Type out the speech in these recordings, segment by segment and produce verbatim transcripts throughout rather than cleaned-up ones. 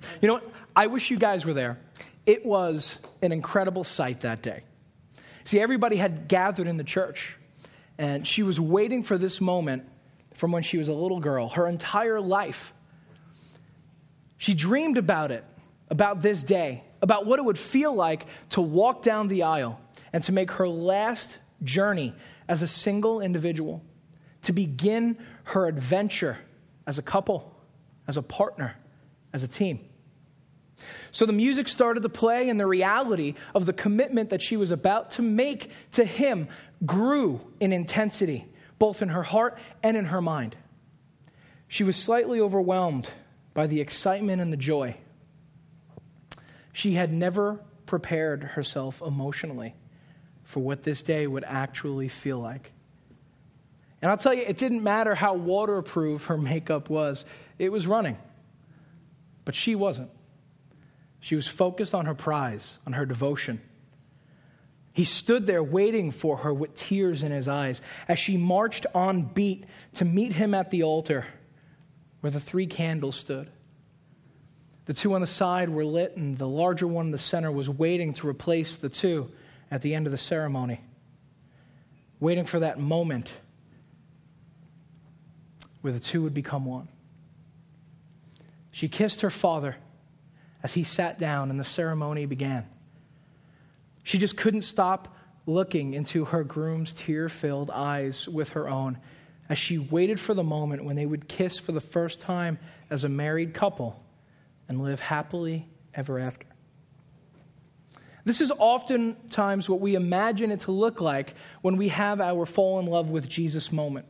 You know what? I wish you guys were there. It was an incredible sight that day. See, everybody had gathered in the church, and she was waiting for this moment from when she was a little girl, her entire life. She dreamed about it, about this day, about what it would feel like to walk down the aisle and to make her last journey as a single individual, to begin her adventure as a couple, as a partner, as a team. So the music started to play, and the reality of the commitment that she was about to make to him grew in intensity, both in her heart and in her mind. She was slightly overwhelmed by the excitement and the joy. She had never prepared herself emotionally for what this day would actually feel like. And I'll tell you, it didn't matter how waterproof her makeup was. It was running. But she wasn't. She was focused on her prize, on her devotion. He stood there waiting for her with tears in his eyes as she marched on beat to meet him at the altar where the three candles stood. The two on the side were lit, and the larger one in the center was waiting to replace the two at the end of the ceremony, waiting for that moment where the two would become one. She kissed her father as he sat down and the ceremony began. She just couldn't stop looking into her groom's tear-filled eyes with her own as she waited for the moment when they would kiss for the first time as a married couple and live happily ever after. This is oftentimes what we imagine it to look like when we have our fall in love with Jesus moment.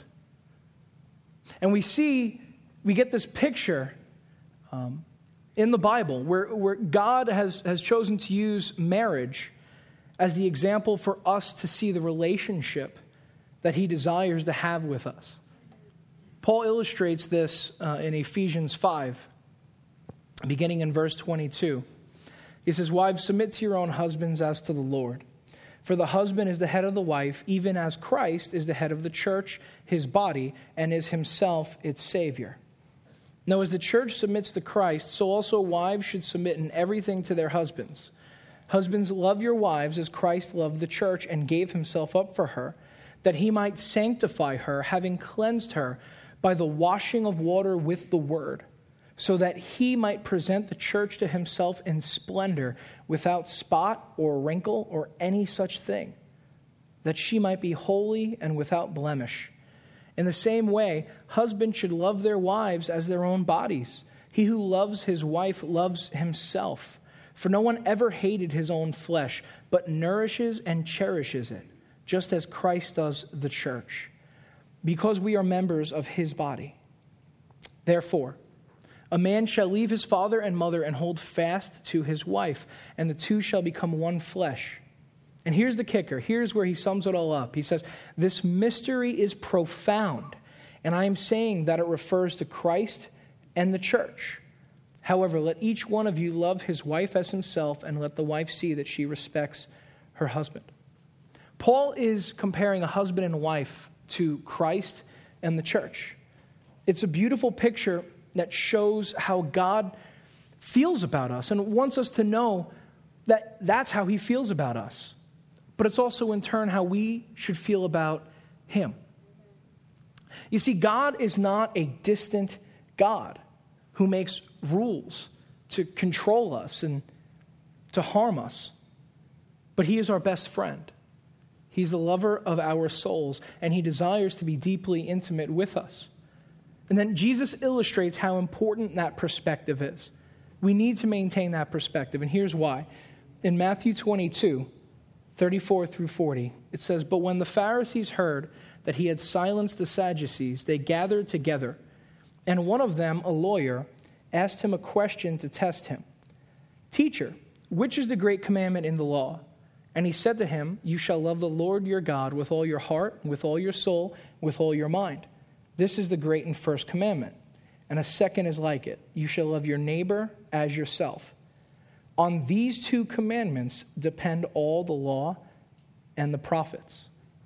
And we see, we get this picture um, in the Bible where, where God has, has chosen to use marriage as the example for us to see the relationship that he desires to have with us. Paul illustrates this uh, in Ephesians five, beginning in verse twenty-two. He says, "Wives, submit to your own husbands as to the Lord. For the husband is the head of the wife, even as Christ is the head of the church, his body, and is himself its Savior. Now, as the church submits to Christ, so also wives should submit in everything to their husbands. Husbands, love your wives as Christ loved the church and gave himself up for her, that he might sanctify her, having cleansed her by the washing of water with the word, so that he might present the church to himself in splendor, without spot or wrinkle or any such thing, that she might be holy and without blemish. In the same way, husbands should love their wives as their own bodies. He who loves his wife loves himself. For no one ever hated his own flesh, but nourishes and cherishes it, just as Christ does the church, because we are members of his body. Therefore, a man shall leave his father and mother and hold fast to his wife, and the two shall become one flesh. And here's the kicker. Here's where he sums it all up. He says, this mystery is profound, and I am saying that it refers to Christ and the church. However, let each one of you love his wife as himself, and let the wife see that she respects her husband. Paul is comparing a husband and wife to Christ and the church. It's a beautiful picture that shows how God feels about us and wants us to know that that's how he feels about us. But it's also in turn how we should feel about him. You see, God is not a distant God who makes rules to control us and to harm us. But he is our best friend. He's the lover of our souls, and he desires to be deeply intimate with us. And then Jesus illustrates how important that perspective is. We need to maintain that perspective, and here's why. In Matthew twenty-two, thirty-four through forty, it says, "But when the Pharisees heard that he had silenced the Sadducees, they gathered together, and one of them, a lawyer, asked him a question to test him. 'Teacher, which is the great commandment in the law?' And he said to him, 'You shall love the Lord your God with all your heart, with all your soul, with all your mind. This is the great and first commandment. And a second is like it. You shall love your neighbor as yourself. On these two commandments depend all the law and the prophets.'"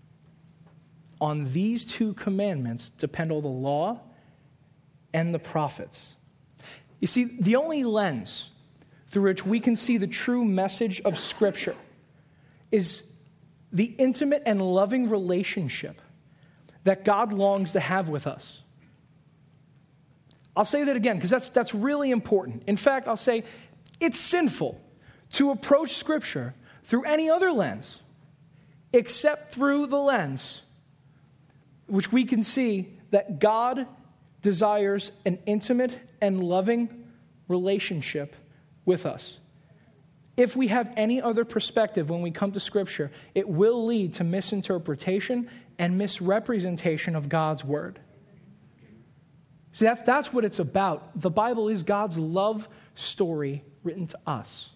On these two commandments depend all the law and the prophets. You see, the only lens through which we can see the true message of Scripture is the intimate and loving relationship that God longs to have with us. I'll say that again because that's, that's really important. In fact, I'll say it's sinful to approach Scripture through any other lens except through the lens which we can see that God desires an intimate and loving relationship with us. If we have any other perspective when we come to Scripture, it will lead to misinterpretation and misrepresentation of God's Word. See, that's, that's what it's about. The Bible is God's love story written to us.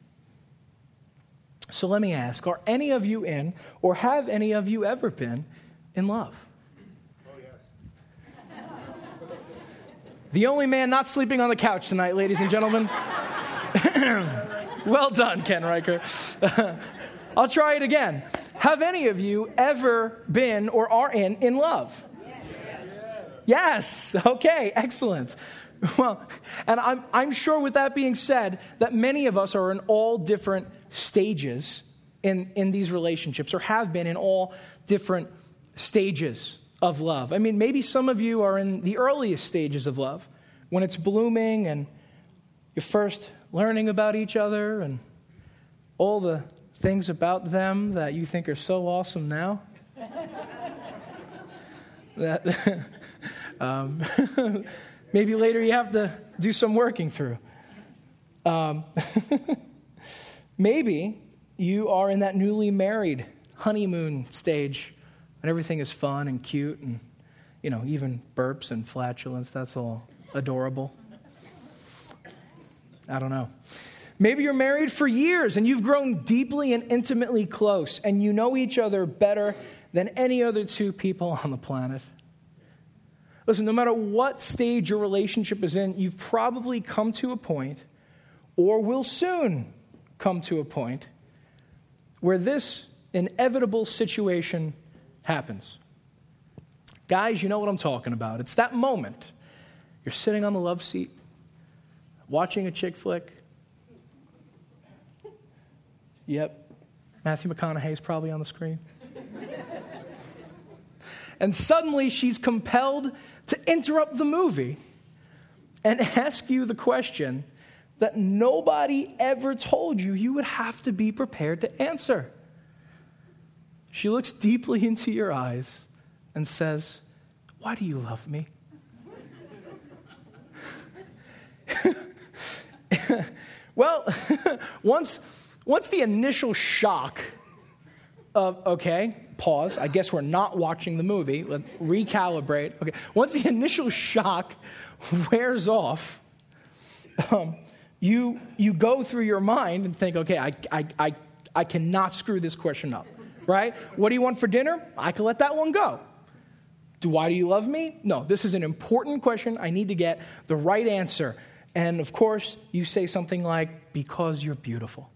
So let me ask, are any of you in, or have any of you ever been in love? Oh, yes. The only man not sleeping on the couch tonight, ladies and gentlemen. Well done, Ken Riker. I'll try it again. Have any of you ever been or are in in love? Yes. Okay, excellent. Well, and I'm, I'm sure with that being said, that many of us are in all different stages in, in these relationships, or have been in all different stages of love. I mean, maybe some of you are in the earliest stages of love, when it's blooming and you're first learning about each other and all the things about them that you think are so awesome now. that um, maybe later you have to do some working through. Um, maybe you are in that newly married honeymoon stage and everything is fun and cute and, you know, even burps and flatulence, that's all adorable. I don't know. Maybe you're married for years and you've grown deeply and intimately close and you know each other better than any other two people on the planet. Listen, no matter what stage your relationship is in, you've probably come to a point, or will soon come to a point, where this inevitable situation happens. Guys, you know what I'm talking about. It's that moment. You're sitting on the love seat, watching a chick flick. Yep, Matthew McConaughey's probably on the screen. And suddenly she's compelled to interrupt the movie and ask you the question that nobody ever told you you would have to be prepared to answer. She looks deeply into your eyes and says, "Why do you love me?" Well, once, once the initial shock of, okay, pause, I guess we're not watching the movie, let's recalibrate. Okay, once the initial shock wears off, um, you you go through your mind and think, okay, I, I, I, I cannot screw this question up, right? What do you want for dinner? I can let that one go. Do why do you love me? No, this is an important question. I need to get the right answer. And of course, you say something like, because you're beautiful.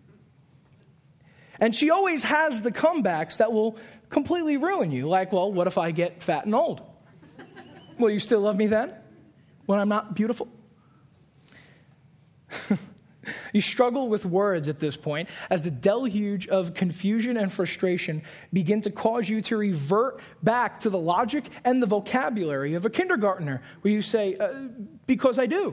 And she always has the comebacks that will completely ruin you. Like, well, what if I get fat and old? Will you still love me then, when I'm not beautiful? You struggle with words at this point as the deluge of confusion and frustration begin to cause you to revert back to the logic and the vocabulary of a kindergartner, where you say, uh, because I do.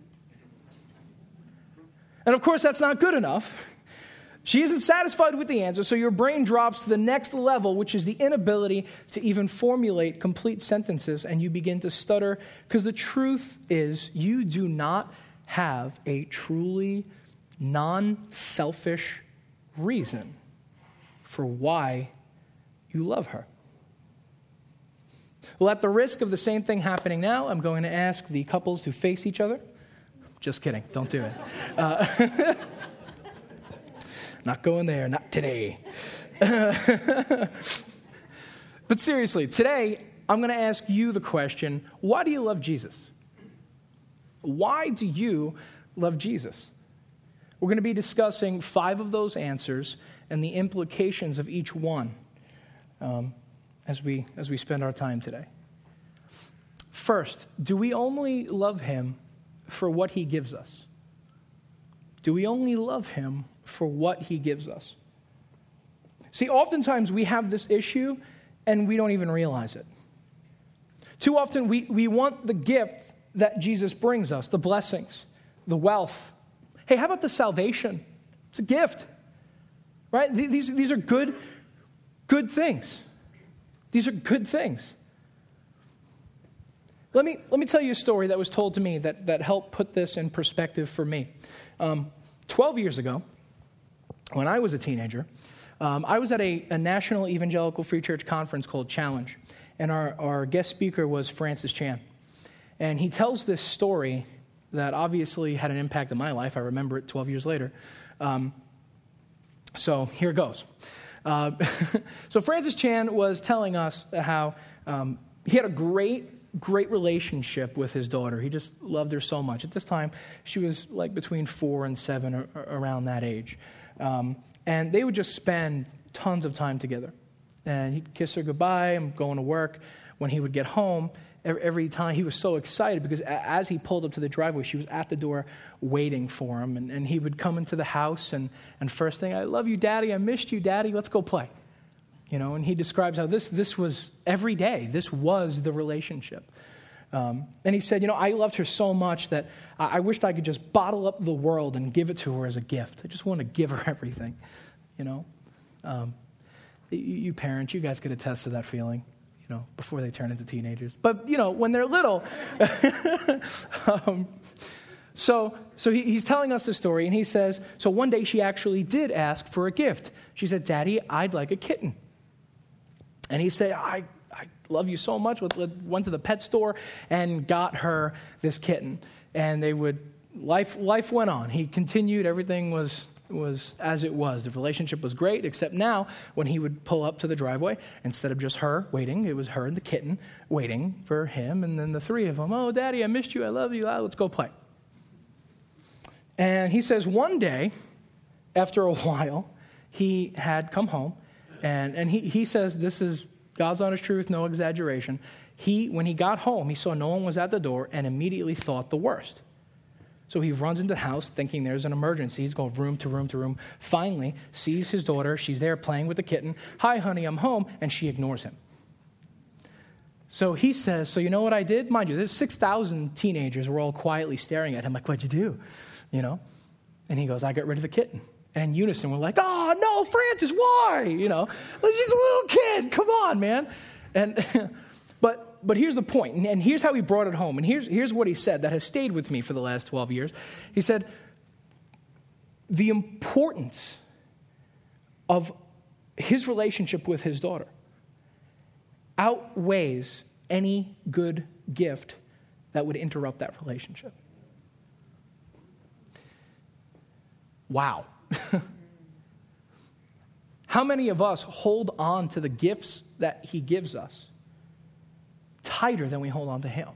And of course, that's not good enough. She isn't satisfied with the answer, so your brain drops to the next level, which is the inability to even formulate complete sentences, and you begin to stutter, because the truth is you do not have a truly non-selfish reason for why you love her. Well, at the risk of the same thing happening now, I'm going to ask the couples to face each other. Just kidding. Don't do it. Uh, not going there. Not today. But seriously, today, I'm going to ask you the question, why do you love Jesus? Why do you love Jesus? We're going to be discussing five of those answers and the implications of each one um, as we as we spend our time today. First, do we only love him for what he gives us? Do we only love him for what he gives us? See, oftentimes we have this issue and we don't even realize it. Too often we, we want the gift that Jesus brings us, the blessings, the wealth. Hey, how about the salvation? It's a gift, right? These, these are good, good things. These are good things. Let me, let me tell you a story that was told to me that, that helped put this in perspective for me. Um, Twelve years ago, when I was a teenager, um, I was at a, a national evangelical free church conference called Challenge, and our, our guest speaker was Francis Chan. And he tells this story that obviously had an impact on my life. I remember it twelve years later. Um, so here it goes. Uh, so Francis Chan was telling us how um, he had a great, great relationship with his daughter. He just loved her so much. At this time, she was like between four and seven, or, or around that age. Um, and they would just spend tons of time together. And he'd kiss her goodbye. I'm going to work. When he would get home, every time he was so excited because as he pulled up to the driveway, she was at the door waiting for him. And, and he would come into the house and, and first thing, I love you, Daddy. I missed you, Daddy. Let's go play. You know, and he describes how this this was every day. This was the relationship. Um, and he said, you know, I loved her so much that I, I wished I could just bottle up the world and give it to her as a gift. I just want to give her everything, you know. Um, you, you parents, you guys could attest to that feeling. You know, before they turn into teenagers. But, you know, when they're little. um, so so he, he's telling us the story, and he says, so one day she actually did ask for a gift. She said, Daddy, I'd like a kitten. And he said, I, I love you so much. Went to the pet store and got her this kitten. And they would, life life went on. He continued, everything was... was as it was. The relationship was great, except now when he would pull up to the driveway, instead of just her waiting, it was her and the kitten waiting for him, and then the three of them, oh, Daddy, I missed you, I love you, ah, let's go play. And he says one day, after a while, he had come home, and, and he, he says, this is God's honest truth, no exaggeration. He, when he got home, he saw no one was at the door and immediately thought the worst. So he runs into the house thinking there's an emergency. He's going room to room to room. Finally, sees his daughter. She's there playing with the kitten. Hi, honey, I'm home. And she ignores him. So he says, so you know what I did? Mind you, there's six thousand teenagers were all quietly staring at him like, what'd you do? You know? And he goes, I got rid of the kitten. And in unison, we're like, oh, no, Francis, why? You know, she's a little kid. Come on, man. And but... But here's the point, and here's how he brought it home. And here's, here's what he said that has stayed with me for the last twelve years. He said, the importance of his relationship with his daughter outweighs any good gift that would interrupt that relationship. Wow. How many of us hold on to the gifts that he gives us tighter than we hold on to him?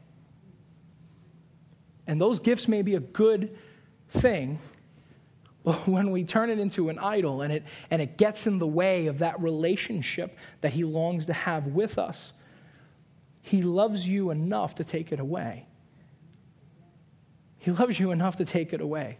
And those gifts may be a good thing, but when we turn it into an idol and it and it gets in the way of that relationship that he longs to have with us, he loves you enough to take it away. He loves you enough to take it away.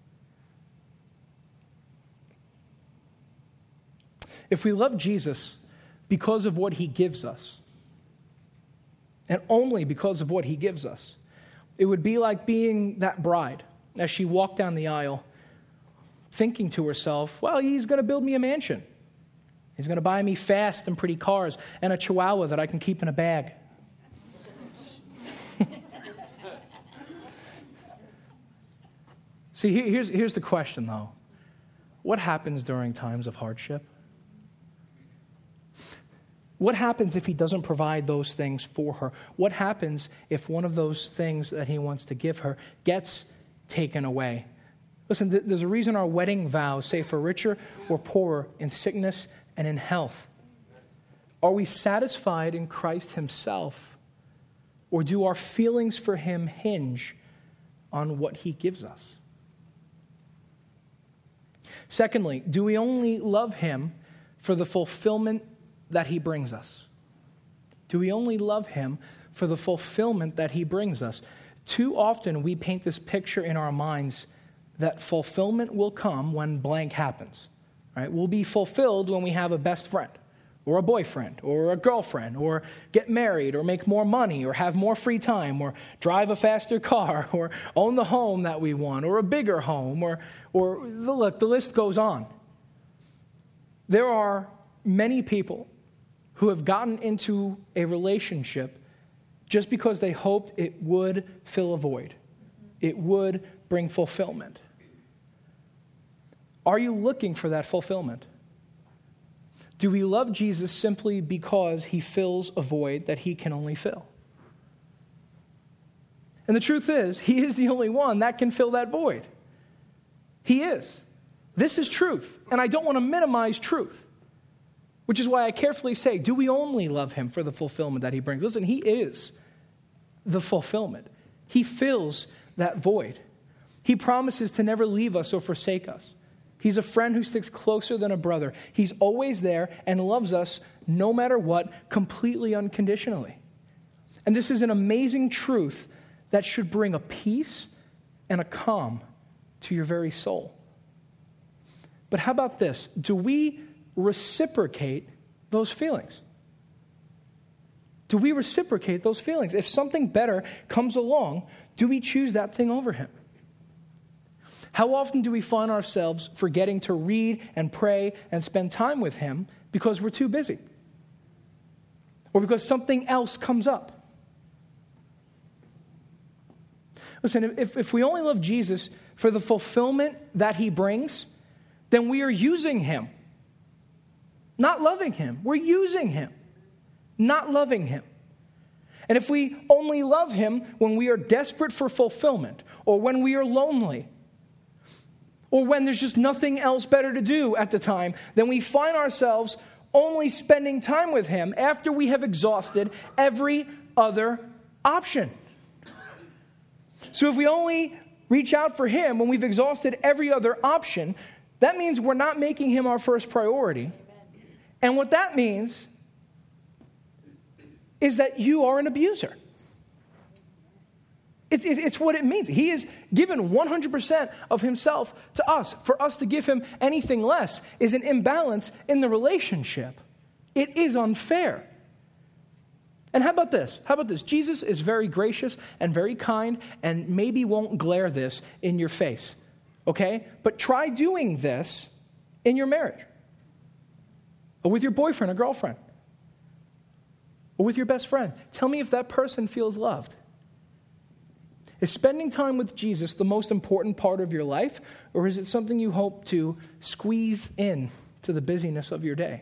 If we love Jesus because of what he gives us, and only because of what he gives us, it would be like being that bride as she walked down the aisle thinking to herself, well, he's going to build me a mansion. He's going to buy me fast and pretty cars and a chihuahua that I can keep in a bag. See, here's, here's the question, though. What happens during times of hardship? What happens if he doesn't provide those things for her? What happens if one of those things that he wants to give her gets taken away? Listen, th- there's a reason our wedding vows say for richer or poorer, in sickness and in health. Are we satisfied in Christ himself? Or do our feelings for him hinge on what he gives us? Secondly, do we only love him for the fulfillment that he brings us? Do we only love him for the fulfillment that he brings us? too often we paint this picture in our minds that fulfillment will come when blank happens. Right? We'll be fulfilled when we have a best friend, or a boyfriend, or a girlfriend, or get married, or make more money, or have more free time, or drive a faster car, or own the home that we want, or a bigger home, or, or the, look, the list goes on. There are many people who have gotten into a relationship just because they hoped it would fill a void. It would bring fulfillment. Are you looking for that fulfillment? Do we love Jesus simply because he fills a void that he can only fill? And the truth is, he is the only one that can fill that void. He is. This is truth, and I don't want to minimize truth, which is why I carefully say, do we only love him for the fulfillment that he brings? Listen, he is the fulfillment. He fills that void. He promises to never leave us or forsake us. He's a friend who sticks closer than a brother. He's always there and loves us no matter what, completely unconditionally. And this is an amazing truth that should bring a peace and a calm to your very soul. But how about this? Do we reciprocate those feelings? Do we reciprocate those feelings? If something better comes along, do we choose that thing over him? How often do we find ourselves forgetting to read and pray and spend time with him because we're too busy? Or because something else comes up? Listen, if, if we only love Jesus for the fulfillment that he brings, then we are using him. Not loving him. We're using him. Not loving him. And if we only love him when we are desperate for fulfillment, or when we are lonely, or when there's just nothing else better to do at the time, then we find ourselves only spending time with him after we have exhausted every other option. So if we only reach out for him when we've exhausted every other option, that means we're not making him our first priority. And what that means is that you are an abuser. It's, it's what it means. He has given one hundred percent of himself to us. For us to give him anything less is an imbalance in the relationship. It is unfair. And how about this? How about this? Jesus is very gracious and very kind and maybe won't glare this in your face. Okay? But try doing this in your marriage. Or with your boyfriend or girlfriend. Or with your best friend. Tell me if that person feels loved. Is spending time with Jesus the most important part of your life, or is it something you hope to squeeze in to the busyness of your day?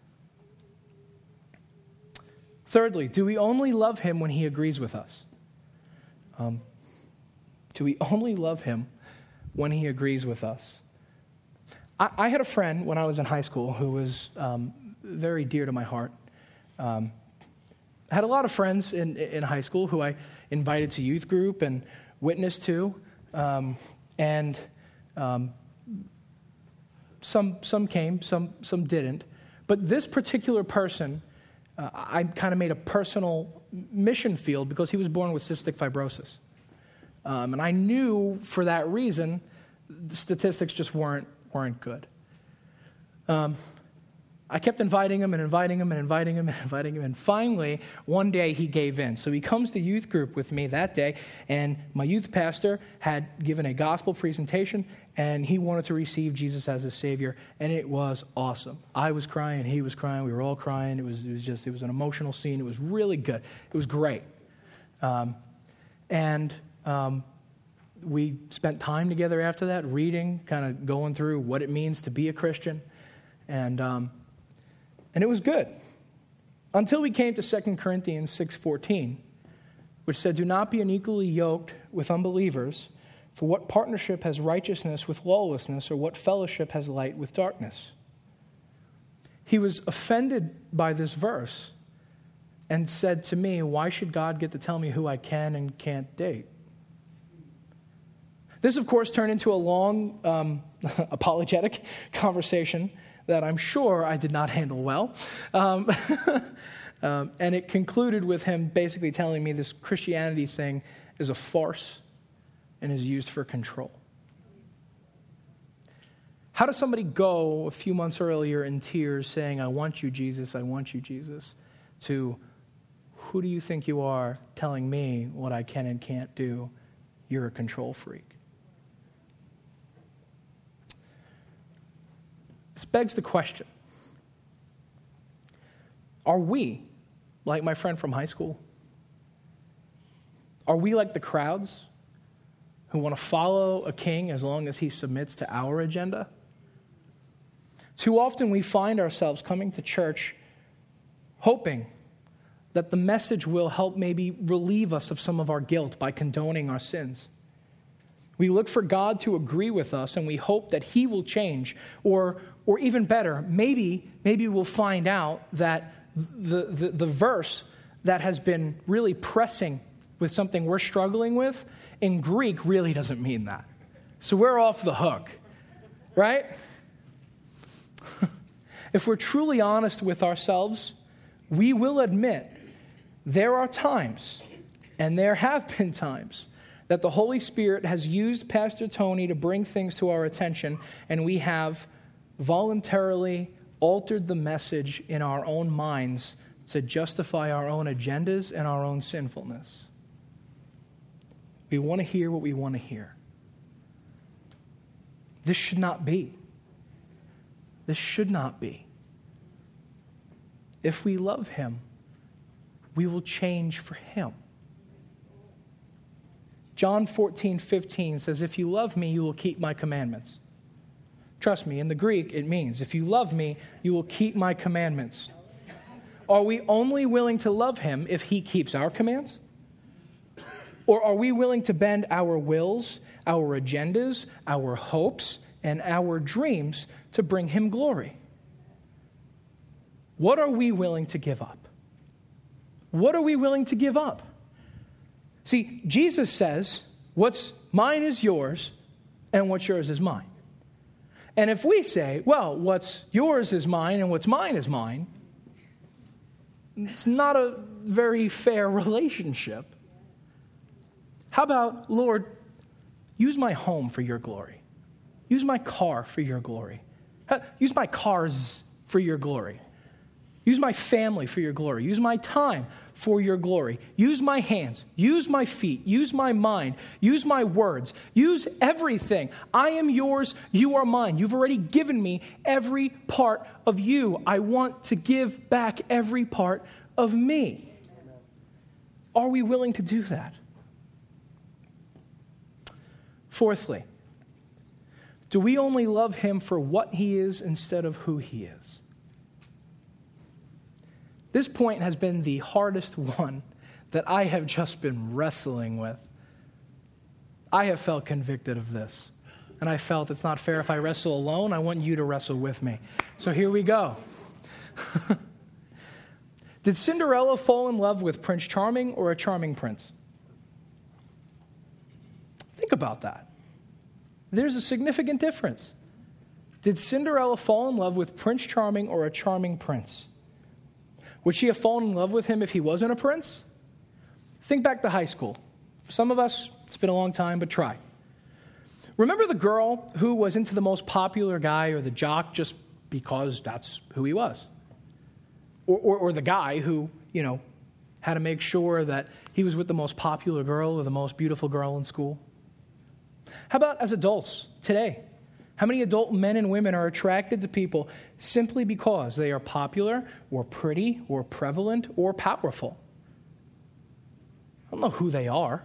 Thirdly, do we only love him when he agrees with us? Um, do we only love him when he agrees with us? I, I had a friend when I was in high school who was um, very dear to my heart. Um, I had a lot of friends in, in high school who I invited to youth group and witnessed to, um, and um, some some came, some some didn't. But this particular person, uh, I kind of made a personal mission field because he was born with cystic fibrosis, um, and I knew for that reason the statistics just weren't weren't good. Um, I kept inviting him and inviting him and inviting him and inviting him. And finally, one day he gave in. So he comes to youth group with me that day. And my youth pastor had given a gospel presentation. And he wanted to receive Jesus as his Savior. And it was awesome. I was crying. He was crying. We were all crying. It was, it was just, it was an emotional scene. It was really good. It was great. Um, and um, we spent time together after that, reading, kind of going through what it means to be a Christian. And... Um, And it was good until we came to Second Corinthians six fourteen, which said, "Do not be unequally yoked with unbelievers, for what partnership has righteousness with lawlessness, or what fellowship has light with darkness?" He was offended by this verse and said to me, "Why should God get to tell me who I can and can't date?" This, of course, turned into a long um, apologetic conversation that I'm sure I did not handle well. Um, um, and it concluded with him basically telling me this Christianity thing is a farce and is used for control. How does somebody go a few months earlier in tears saying, I want you, Jesus, I want you, Jesus, to who do you think you are telling me what I can and can't do? You're a control freak. This begs the question, are we like my friend from high school? Are we like the crowds who want to follow a king as long as he submits to our agenda? Too often we find ourselves coming to church hoping that the message will help maybe relieve us of some of our guilt by condoning our sins. We look for God to agree with us, and we hope that he will change. Or, or even better, maybe, maybe we'll find out that the, the, the verse that has been really pressing with something we're struggling with in Greek really doesn't mean that. So we're off the hook, right? If we're truly honest with ourselves, we will admit there are times, and there have been times, that the Holy Spirit has used Pastor Tony to bring things to our attention, and we have voluntarily altered the message in our own minds to justify our own agendas and our own sinfulness. We want to hear what we want to hear. This should not be. This should not be. If we love him, we will change for him. John fourteen fifteen says, if you love me, you will keep my commandments. Trust me, in the Greek, it means, if you love me, you will keep my commandments. Are we only willing to love him if he keeps our commands? Or are we willing to bend our wills, our agendas, our hopes, and our dreams to bring him glory? What are we willing to give up? What are we willing to give up? See, Jesus says, what's mine is yours, and what's yours is mine. And if we say, well, what's yours is mine, and what's mine is mine, it's not a very fair relationship. How about, Lord, use my home for your glory. Use my car for your glory. Use my cars for your glory. Use my family for your glory. Use my time for your glory. Use my hands. Use my feet. Use my mind. Use my words. Use everything. I am yours. You are mine. You've already given me every part of you. I want to give back every part of me. Are we willing to do that? Fourthly, do we only love him for what he is instead of who he is? This point has been the hardest one that I have just been wrestling with. I have felt convicted of this. And I felt it's not fair if I wrestle alone. I want you to wrestle with me. So here we go. Did Cinderella fall in love with Prince Charming or a charming prince? Think about that. There's a significant difference. Did Cinderella fall in love with Prince Charming or a charming prince? Would she have fallen in love with him if he wasn't a prince? Think back to high school. For some of us, it's been a long time, but try. Remember the girl who was into the most popular guy or the jock just because that's who he was? Or, or, or the guy who, you know, had to make sure that he was with the most popular girl or the most beautiful girl in school? How about as adults today? How many adult men and women are attracted to people simply because they are popular or pretty or prevalent or powerful? I don't know who they are.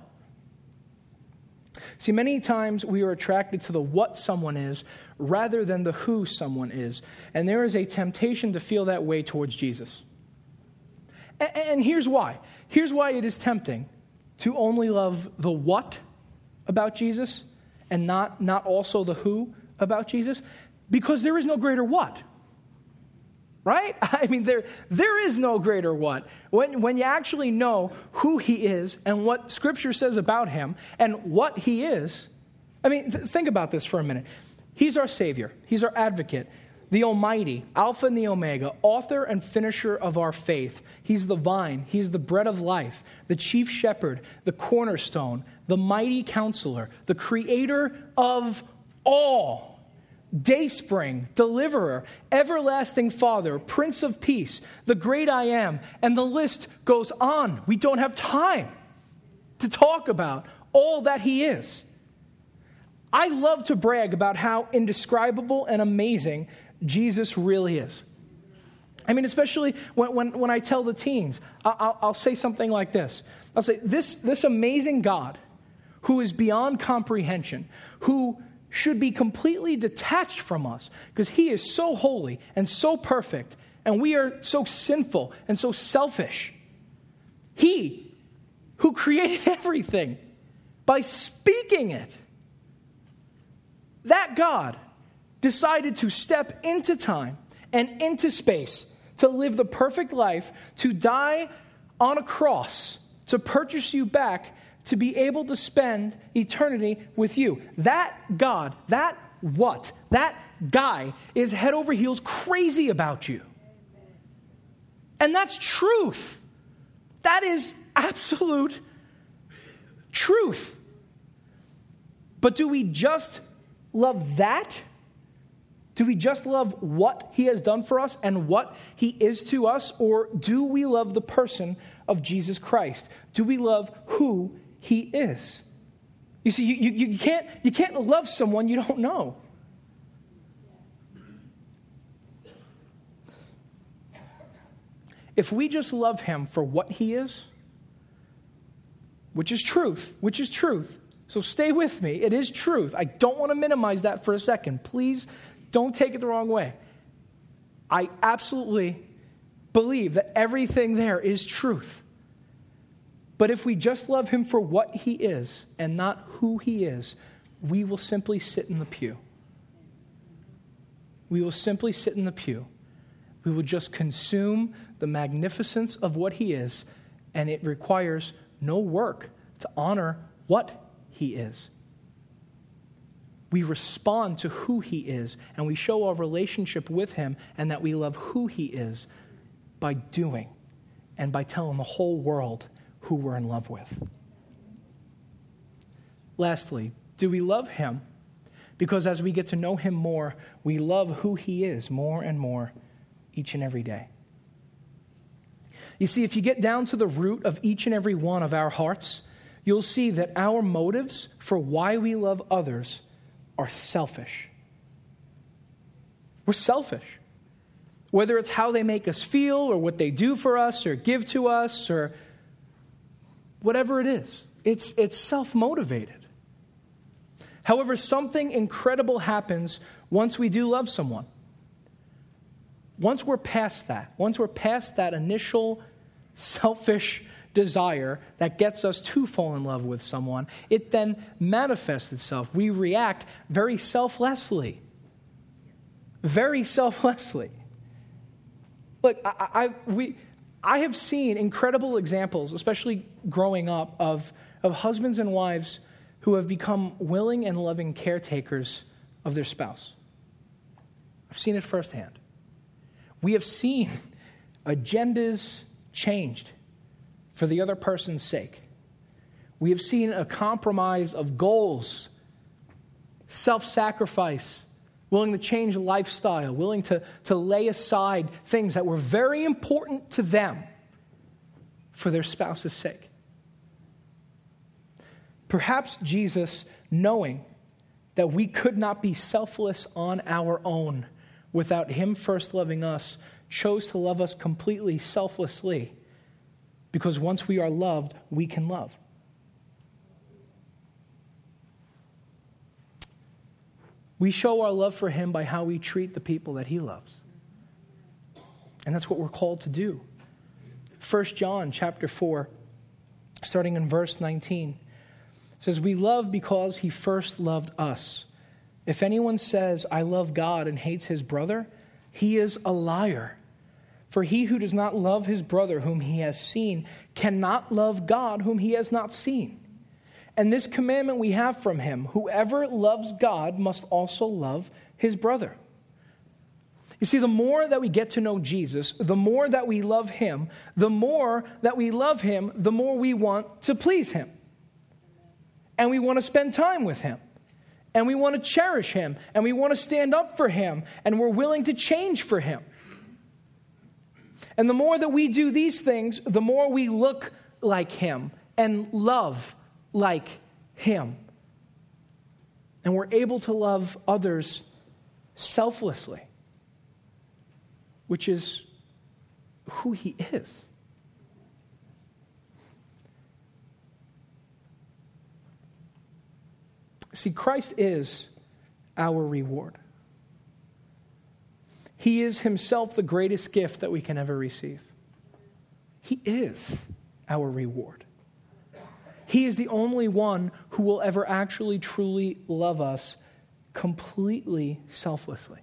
See, many times we are attracted to the what someone is rather than the who someone is. And there is a temptation to feel that way towards Jesus. And here's why. Here's why it is tempting to only love the what about Jesus and not, not also the who about Jesus, because there is no greater what, right? I mean, there there is no greater what. When, when you actually know who he is and what Scripture says about him and what he is, I mean, th- think about this for a minute. He's our Savior. He's our advocate. the Almighty, Alpha and the Omega, author and finisher of our faith. He's the vine. He's the bread of life, the chief shepherd, the cornerstone, the mighty counselor, the creator of all. Dayspring, deliverer, everlasting Father, Prince of Peace, the great I am, and the list goes on. We don't have time to talk about all that he is. I love to brag about how indescribable and amazing Jesus really is. I mean, especially when, when, when I tell the teens, I'll, I'll say something like this. I'll say, this, this amazing God who is beyond comprehension, who should be completely detached from us because he is so holy and so perfect, and we are so sinful and so selfish. He who created everything by speaking it, that God decided to step into time and into space to live the perfect life, to die on a cross, to purchase you back, to be able to spend eternity with you. That God, that what, that guy is head over heels crazy about you. And that's truth. That is absolute truth. But do we just love that? Do we just love what he has done for us and what he is to us? Or do we love the person of Jesus Christ? Do we love who he is? You see, you, you, you, can't, you can't love someone you don't know. If we just love him for what he is, which is truth, which is truth, so stay with me. It is truth. I don't want to minimize that for a second. Please don't take it the wrong way. I absolutely believe that everything there is truth. But if we just love him for what he is and not who he is, we will simply sit in the pew. We will simply sit in the pew. We will just consume the magnificence of what he is, and it requires no work to honor what he is. We respond to who he is, and we show our relationship with him and that we love who he is by doing and by telling the whole world who we're in love with. Lastly, do we love him because as we get to know him more, we love who he is more and more each and every day? You see, if you get down to the root of each and every one of our hearts, you'll see that our motives for why we love others are selfish. We're selfish. Whether it's how they make us feel or what they do for us or give to us or whatever it is, it's, it's self-motivated. However, something incredible happens once we do love someone. Once we're past that, once we're past that initial selfish desire that gets us to fall in love with someone, it then manifests itself. We react very selflessly. Very selflessly. Look, I, I, we, I have seen incredible examples, especially growing up, of, of husbands and wives who have become willing and loving caretakers of their spouse. I've seen it firsthand. We have seen agendas changed for the other person's sake. We have seen a compromise of goals, self-sacrifice, willing to change lifestyle, willing to, to lay aside things that were very important to them for their spouse's sake. Perhaps Jesus, knowing that we could not be selfless on our own without him first loving us, chose to love us completely selflessly, because once we are loved, we can love. We show our love for him by how we treat the people that he loves. And that's what we're called to do. First John chapter four, starting in verse nineteen, says, "We love because he first loved us. If anyone says, 'I love God,' and hates his brother, he is a liar. For he who does not love his brother whom he has seen cannot love God whom he has not seen. And this commandment we have from him: whoever loves God must also love his brother." You see, the more that we get to know Jesus, the more that we love him, the more that we love him, the more we want to please him. And we want to spend time with him. And we want to cherish him. And we want to stand up for him. And we're willing to change for him. And the more that we do these things, the more we look like him and love like him. And we're able to love others selflessly, which is who he is. See, Christ is our reward. He is himself the greatest gift that we can ever receive. He is our reward. He is the only one who will ever actually truly love us completely selflessly.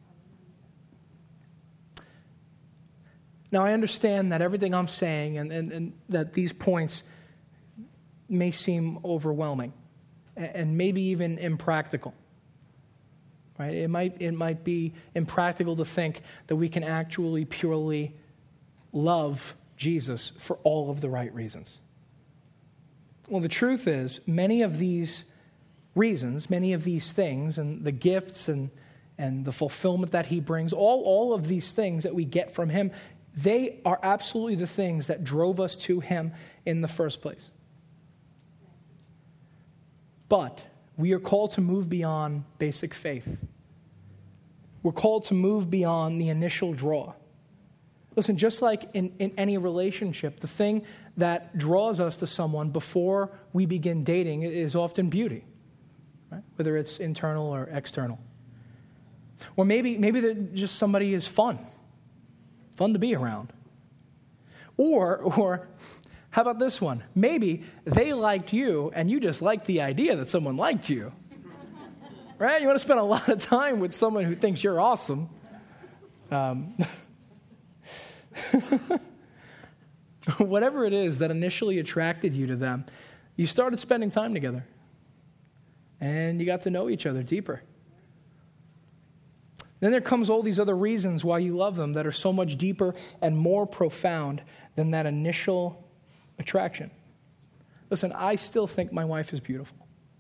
Now, I understand that everything I'm saying and, and, and that these points may seem overwhelming and, and maybe even impractical. Right? It might, it might be impractical to think that we can actually purely love Jesus for all of the right reasons. Well, the truth is, many of these reasons, many of these things, and the gifts and, and the fulfillment that he brings, all, all of these things that we get from him, they are absolutely the things that drove us to him in the first place. But we are called to move beyond basic faith. We're called to move beyond the initial draw. Listen, just like in, in any relationship, the thing that draws us to someone before we begin dating is often beauty, right? Whether it's internal or external. Or maybe, maybe that just somebody is fun, fun to be around. Or, or how about this one? Maybe they liked you and you just liked the idea that someone liked you. Right? You want to spend a lot of time with someone who thinks you're awesome. Um, whatever it is that initially attracted you to them, you started spending time together. And you got to know each other deeper. Then there comes all these other reasons why you love them that are so much deeper and more profound than that initial attraction. Listen, I still think my wife is beautiful.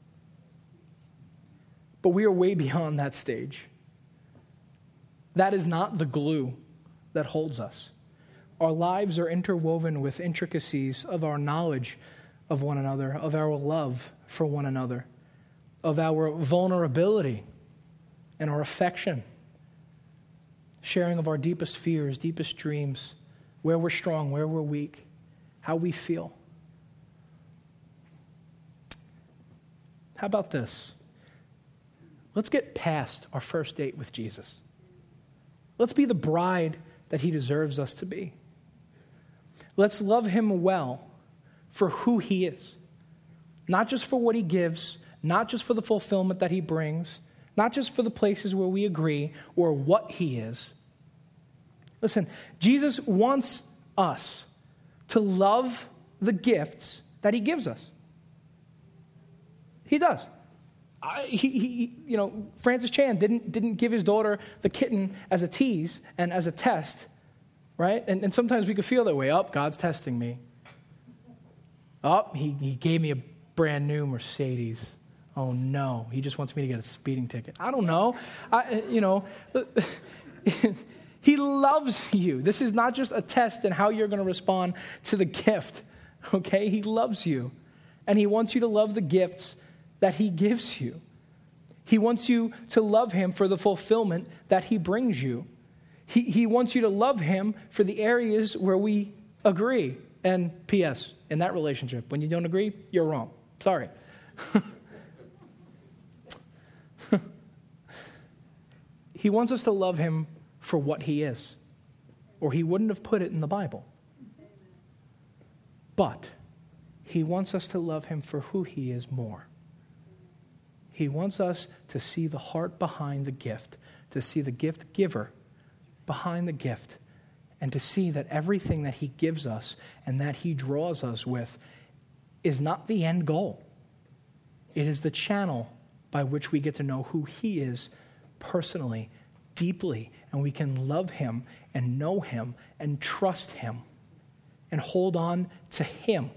But we are way beyond that stage. That is not the glue that holds us. Our lives are interwoven with intricacies of our knowledge of one another, of our love for one another, of our vulnerability and our affection, sharing of our deepest fears, deepest dreams, where we're strong, where we're weak, how we feel. How about this? Let's get past our first date with Jesus. Let's be the bride that he deserves us to be. Let's love him well for who he is. Not just for what he gives, not just for the fulfillment that he brings, not just for the places where we agree or what he is. Listen, Jesus wants us to love the gifts that he gives us. He does. I, he, he, you know, Francis Chan didn't didn't give his daughter the kitten as a tease and as a test, right? And, and sometimes we could feel that way. Oh, God's testing me. Oh, he, he gave me a brand new Mercedes. Oh, no, he just wants me to get a speeding ticket. I don't know. I, you know, he loves you. This is not just a test in how you're going to respond to the gift, okay? He loves you, and he wants you to love the gifts that he gives you. He wants you to love him for the fulfillment that he brings you. He, he wants you to love him for the areas where we agree. And P S, in that relationship, when you don't agree, you're wrong. Sorry. He wants us to love him for what he is, or he wouldn't have put it in the Bible. But he wants us to love him for who he is more. He wants us to see the heart behind the gift, to see the gift giver behind the gift, and to see that everything that he gives us and that he draws us with is not the end goal. It is the channel by which we get to know who he is personally deeply, and we can love him and know him and trust him and hold on to him.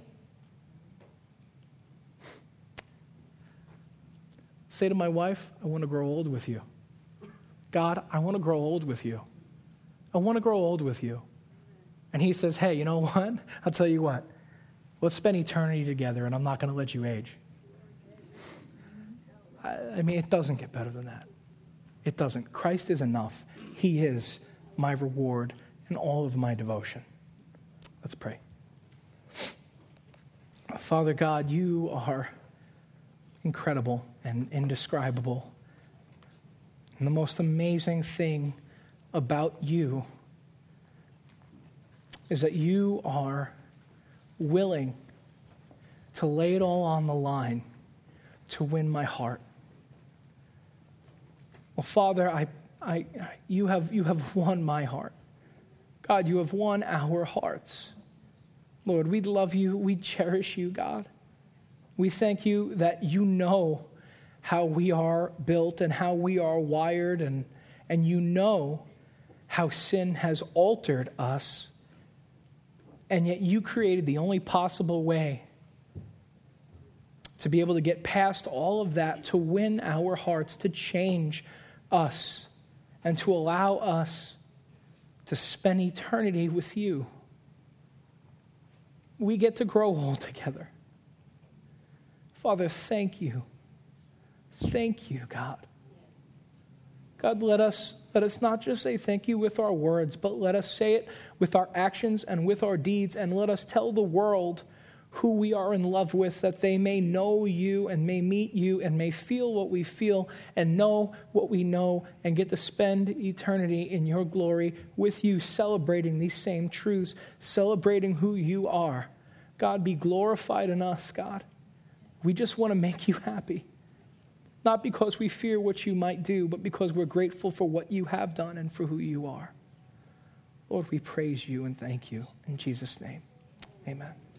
Say to my wife, I want to grow old with you. God, I want to grow old with you. I want to grow old with you. And he says, hey, you know what? I'll tell you what. Let's spend eternity together, and I'm not going to let you age. I, I mean, it doesn't get better than that. It doesn't. Christ is enough. He is my reward and all of my devotion. Let's pray. Father God, you are incredible and indescribable. And the most amazing thing about you is that you are willing to lay it all on the line to win my heart. Well, Father, I, I, you have, you have won my heart. God, you have won our hearts. Lord, we love you. We cherish you, God. We thank you that you know how we are built and how we are wired, and, and you know how sin has altered us, and yet you created the only possible way to be able to get past all of that, to win our hearts, to change us, and to allow us to spend eternity with you. We get to grow old together. Father, thank you. Thank you, God. God, let us, let us not just say thank you with our words, but let us say it with our actions and with our deeds, and let us tell the world who we are in love with, that they may know you and may meet you and may feel what we feel and know what we know and get to spend eternity in your glory with you, celebrating these same truths, celebrating who you are. God, be glorified in us, God. We just want to make you happy. Not because we fear what you might do, but because we're grateful for what you have done and for who you are. Lord, we praise you and thank you. In Jesus' name, amen.